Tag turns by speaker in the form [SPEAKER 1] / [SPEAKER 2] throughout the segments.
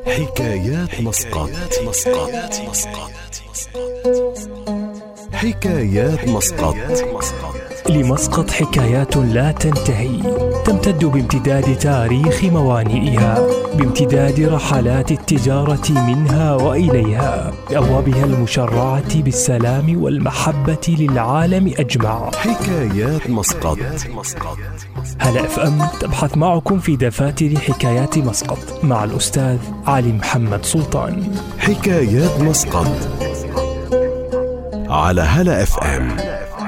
[SPEAKER 1] حكايات مسقط. حكايات مسقط.
[SPEAKER 2] لمسقط حكايات لا تنتهي، تمتد بامتداد تاريخ موانئها، بامتداد رحلات التجارة منها وإليها، بأبوابها المشرعة بالسلام والمحبة للعالم أجمع.
[SPEAKER 1] حكايات مسقط.
[SPEAKER 2] هلا اف ام تبحث معكم في دفاتر حكايات مسقط مع الأستاذ علي محمد سلطان.
[SPEAKER 1] حكايات مسقط على هلا اف ام.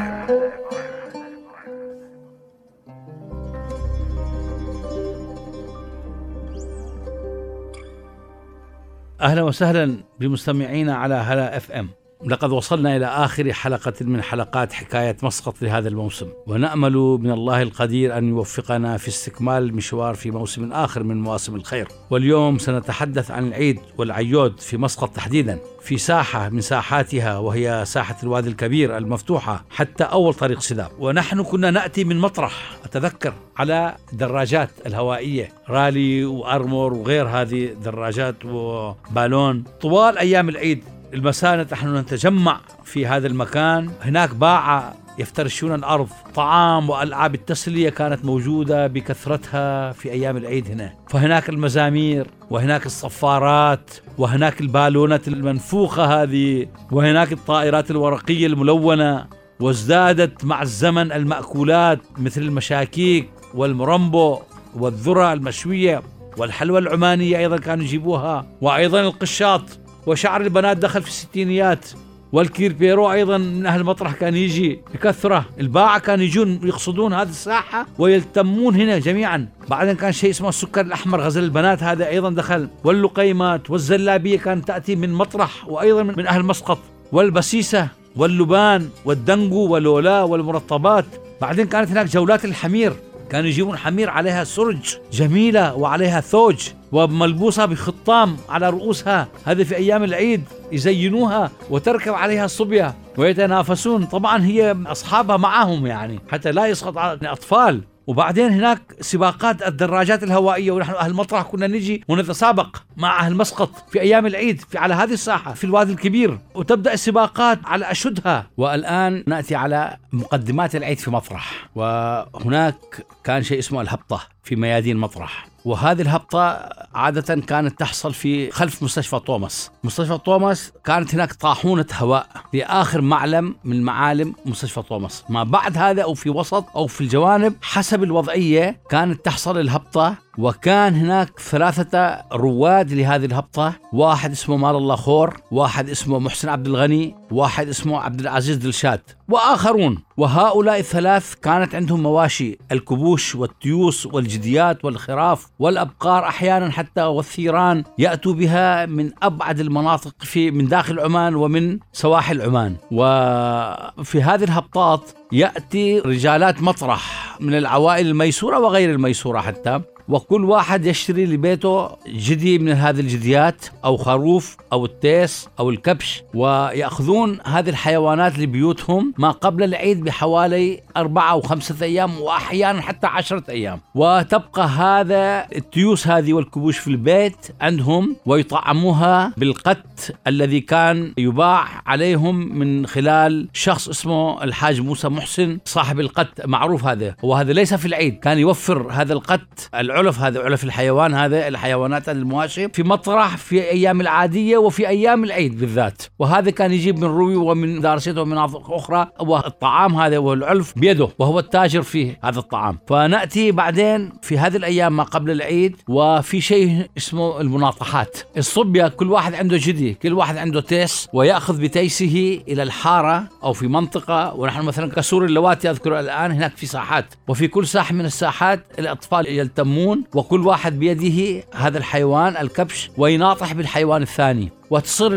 [SPEAKER 3] أهلا وسهلا بمستمعينا على هلا اف ام. لقد وصلنا إلى آخر حلقة من حلقات حكاية مسقط لهذا الموسم، ونأمل من الله القدير أن يوفقنا في استكمال المشوار في موسم آخر من مواسم الخير. واليوم سنتحدث عن العيد والعيود في مسقط تحديدا، في ساحة من ساحاتها وهي ساحة الوادي الكبير المفتوحة حتى أول طريق سداب. ونحن كنا نأتي من مطرح، أتذكر، على دراجات الهوائية رالي وأرمور وغير هذه دراجات وبالون. طوال أيام العيد المساء نحن نتجمع في هذا المكان. هناك باعة يفترشون الأرض، طعام وألعاب التسلية كانت موجودة بكثرتها في أيام العيد هنا. فهناك المزامير، وهناك الصفارات، وهناك البالونات المنفوخة هذه، وهناك الطائرات الورقية الملونة. وازدادت مع الزمن المأكولات مثل المشاكيك والمرمبو والذرة المشوية والحلوى العمانية أيضا كانوا يجيبوها، وأيضا القشاط، وشعر البنات دخل في الستينيات، والكير بيرو أيضا من أهل المطرح كان يجي بكثرة. الباعة كانوا يجون يقصدون هذه الساحة ويلتمون هنا جميعا. بعدين كان شيء اسمه السكر الأحمر غزل البنات، هذا أيضا دخل، واللقيمات والزلابية كانت تأتي من مطرح وأيضا من أهل مسقط، والبسيسة واللبان والدنجو والولا والمرطبات. بعدين كانت هناك جولات الحمير، كانوا يجيبون حمير عليها سرج جميلة وعليها ثوج وملبوسة بخطام على رؤوسها، هذه في أيام العيد يزينوها، وتركب عليها الصبية ويتنافسون. طبعا هي أصحابها معهم يعني حتى لا يسقط على الأطفال. وبعدين هناك سباقات الدراجات الهوائية، ونحن أهل مطرح كنا نجي ونتسابق مع أهل مسقط في أيام العيد على هذه الساحة في الوادي الكبير، وتبدأ السباقات على أشدها. والآن نأتي على مقدمات العيد في مطرح. وهناك كان شيء اسمه الهبطة في ميادين مطرح، وهذه الهبطة عادة كانت تحصل في خلف مستشفى توماس. مستشفى توماس كانت هناك طاحونة هواء في آخر معلم من معالم مستشفى توماس، ما بعد هذا أو في وسط أو في الجوانب حسب الوضعية كانت تحصل الهبطة. وكان هناك 3 رواد لهذه الهبطة، واحد اسمه مال الله خور، واحد اسمه محسن عبد الغني، واحد اسمه عبد العزيز دلشاد، وآخرون. وهؤلاء ال3 كانت عندهم مواشي، الكبوش والتيوس والجديات والخراف والأبقار أحيانا حتى والثيران، يأتوا بها من أبعد المناطق من داخل عمان ومن سواحل عمان. وفي هذه الهبطات يأتي رجالات مطرح من العوائل الميسورة وغير الميسورة حتى، وكل واحد يشتري لبيته جدي من هذه الجديات أو خروف أو التيس أو الكبش، ويأخذون هذه الحيوانات لبيوتهم ما قبل العيد بحوالي 4 أو 5 أيام، وأحيانا حتى 10 أيام. وتبقى هذا التيوس هذه والكبوش في البيت عندهم، ويطعموها بالقت الذي كان يباع عليهم من خلال شخص اسمه الحاج موسى محسن صاحب القت معروف هذا. وهذا ليس في العيد، كان يوفر هذا القت العلف، هذا علف الحيوان، هذا الحيوانات المواشي في مطرح في أيام العادية وفي أيام العيد بالذات. وهذا كان يجيب من روي ومن دارسته ومن مناطق أخرى، والطعام هذا والعلف بيده، وهو التاجر في هذا الطعام. فنأتي بعدين في هذه الأيام ما قبل العيد، وفي شيء اسمه المناطحات. الصبية كل واحد عنده جدي، كل واحد عنده تيس، ويأخذ بتيسه إلى الحارة أو في منطقة. ونحن مثلا كسور اللواتي أذكر الآن هناك في ساحات، وفي كل ساحة من الساحات الأطفال يلتمون، وكل واحد بيده هذا الحيوان الكبش ويناطح بالحيوان الثاني. وتصير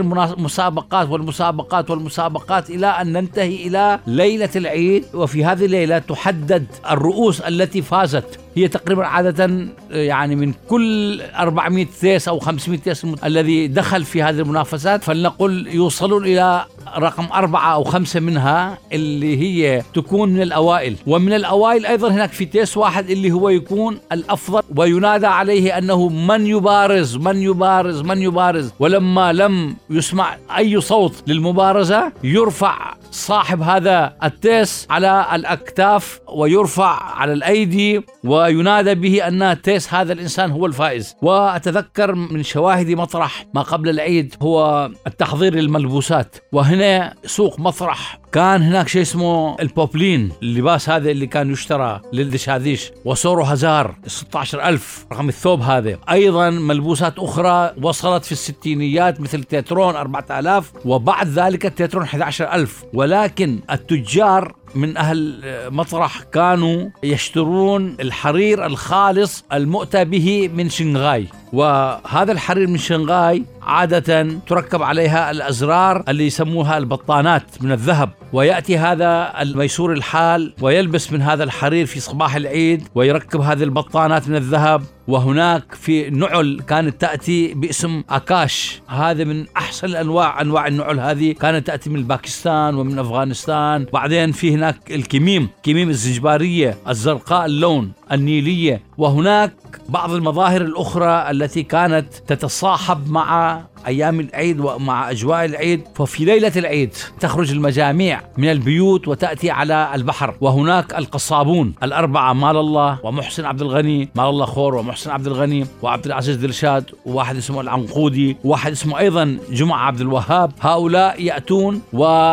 [SPEAKER 3] المسابقات إلى أن ننتهي إلى ليلة العيد. وفي هذه الليلة تحدد الرؤوس التي فازت، هي تقريبا عادة يعني من كل 400 تيس أو 500 تيس الذي دخل في هذه المنافسات، فلنقل يوصلون إلى رقم 4 أو 5 منها اللي هي تكون من الأوائل. ومن الأوائل أيضا هناك في تيس واحد اللي هو يكون الأفضل، وينادى عليه أنه من يبارز من يبارز من يبارز. ولما لم يسمع أي صوت للمبارزة يرفع صاحب هذا التيس على الأكتاف ويرفع على الأيدي وينادى به أن تيس هذا الإنسان هو الفائز. وأتذكر من شواهد مطرح ما قبل العيد هو التحضير للملبوسات، وهنا سوق مطرح كان هناك شيء اسمه البوبلين، اللباس هذا اللي كان يشترى للدشاديش، وسعره هزار 16,000 رقم الثوب هذا. أيضا ملبوسات أخرى وصلت في الستينيات مثل تيترون 4,000، وبعد ذلك التيترون 11,000. ولكن التجار من أهل مطرح كانوا يشترون الحرير الخالص المؤتى به من شنغهاي، وهذا الحرير من شنغهاي عادة تركب عليها الأزرار اللي يسموها البطانات من الذهب، ويأتي هذا الميسور الحال ويلبس من هذا الحرير في صباح العيد ويركب هذه البطانات من الذهب. وهناك في نعل كانت تأتي باسم أكاش، هذا من أحسن أنواع النعل، هذه كانت تأتي من باكستان ومن أفغانستان. بعدين في هناك الكميم الزنجبارية الزرقاء اللون النيلية. وهناك بعض المظاهر الأخرى التي كانت تتصاحب مع أيام العيد ومع أجواء العيد. ففي ليلة العيد تخرج المجاميع من البيوت وتأتي على البحر، وهناك القصابون الأربعة، مال الله ومحسن عبد الغني، مال الله خور ومحسن عبد الغني وعبد العزيز دلشاد، وواحد اسمه العنقودي، وواحد اسمه أيضا جمعة عبد الوهاب. هؤلاء يأتون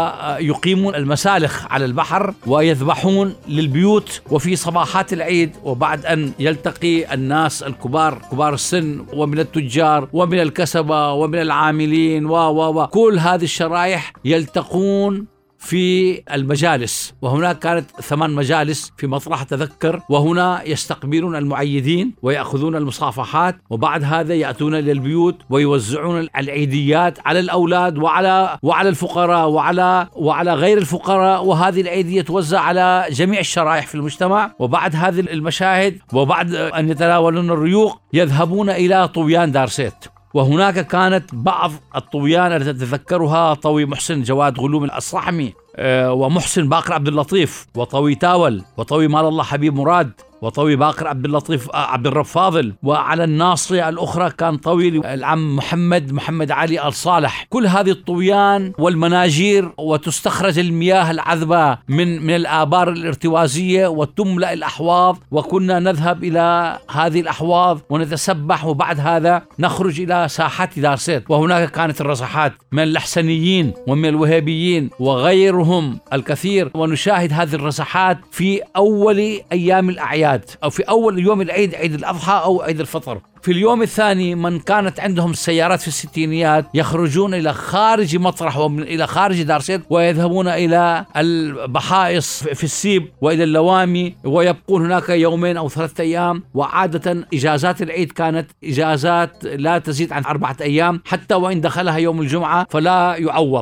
[SPEAKER 3] ويقيمون المسالخ على البحر ويذبحون للبيوت وفي صباحات العيد. وبعد أن يلتقي الناس الكبار كبار السن ومن التجار ومن الكسبة ومن العاملين كل هذه الشرائح يلتقون في المجالس، وهناك كانت 8 مجالس في مطرح تذكر، وهنا يستقبلون المعيدين ويأخذون المصافحات، وبعد هذا يأتون إلى البيوت ويوزعون العيديات على الأولاد وعلى الفقراء وعلى غير الفقراء. وهذه العيدية توزع على جميع الشرائح في المجتمع. وبعد هذه المشاهد وبعد أن يتناولون الريوق يذهبون إلى طويان دارسيت، وهناك كانت بعض الطويان التي تتذكرها طوي محسن جواد غلوم الصحمي، ومحسن باقر عبد اللطيف، وطوي تاول، وطوي مال الله حبيب مراد، وطوي باقر عبد اللطيف عبد الرب فاضل. وعلى الناصية الأخرى كان طوي العم محمد علي الصالح. كل هذه الطويان والمناجير، وتستخرج المياه العذبة من الآبار الارتوازية وتملأ الأحواض، وكنا نذهب إلى هذه الأحواض ونتسبح، وبعد هذا نخرج إلى ساحات دارسيت. وهناك كانت الرصحات من الحسنيين ومن الوهابيين وغيرهم الكثير، ونشاهد هذه الرصحات في أول أيام الأعياد أو في أول يوم العيد، عيد الأضحى أو عيد الفطر. في اليوم الثاني من كانت عندهم السيارات في الستينيات يخرجون إلى خارج مطرح وإلى خارج دارسيت، ويذهبون إلى البحائص في السيب وإلى اللوامي، ويبقون هناك 2 أو 3 أيام. وعادة إجازات العيد كانت إجازات لا تزيد عن 4 أيام، حتى وإن دخلها يوم الجمعة فلا يعوض.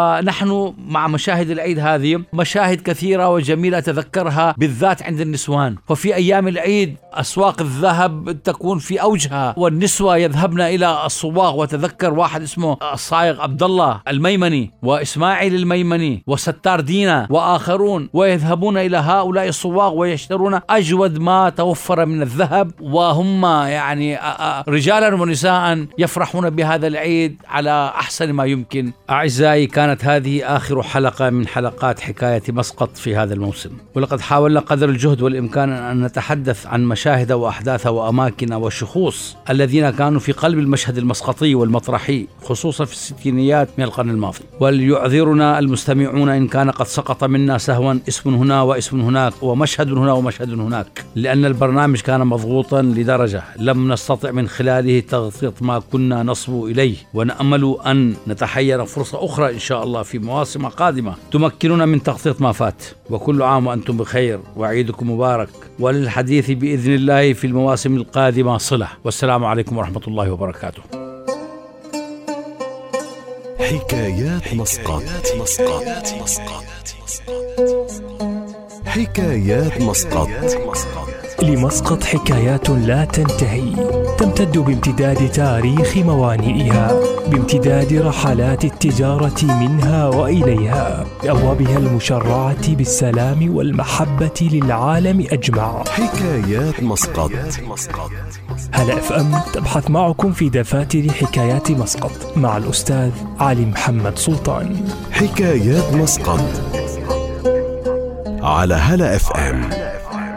[SPEAKER 3] ونحن مع مشاهد العيد هذه مشاهد كثيرة وجميلة أتذكرها بالذات عند النسوان. ففي أيام العيد أسواق الذهب تكون في أوجها، والنسوة يذهبن إلى الصواغ. وتذكر واحد اسمه الصايغ عبد الله الميمني وإسماعيل الميمني وستار دينا وآخرون، ويذهبون إلى هؤلاء الصواغ ويشترون أجود ما توفر من الذهب، وهم يعني رجالا ونساء يفرحون بهذا العيد على أحسن ما يمكن. أعزائي، كانت هذه آخر حلقة من حلقات حكاية مسقط في هذا الموسم، ولقد حاولنا قدر الجهد والإمكان أن نتحدث عن مشاهد وأحداث وأماكن وشخوص الذين كانوا في قلب المشهد المسقطي والمطرحي، خصوصا في الستينيات من القرن الماضي. وليعذرنا المستمعون إن كان قد سقط منا سهوا اسم هنا واسم هناك ومشهد هنا ومشهد هناك، لأن البرنامج كان مضغوطا لدرجة لم نستطع من خلاله تغطية ما كنا نصبو إليه، ونأمل أن نتحين فرصة أخرى إن شاء الله في مواسم قادمة تمكننا من تغطية ما فات. وكل عام وأنتم بخير وعيدكم مبارك، وللحديث بإذن الله في المواسم القادمة صلة. والسلام عليكم ورحمة الله وبركاته.
[SPEAKER 1] حكايات مسقط. حكايات مسقط.
[SPEAKER 2] لمسقط حكايات لا تنتهي، تمتد بامتداد تاريخ موانئها، بامتداد رحلات التجارة منها وإليها، بأبوابها المشرعة بالسلام والمحبة للعالم أجمع.
[SPEAKER 1] حكايات مسقط.
[SPEAKER 2] هلا اف ام تبحث معكم في دفاتر حكايات مسقط مع الأستاذ علي محمد سلطان.
[SPEAKER 1] حكايات مسقط على هلا اف ام.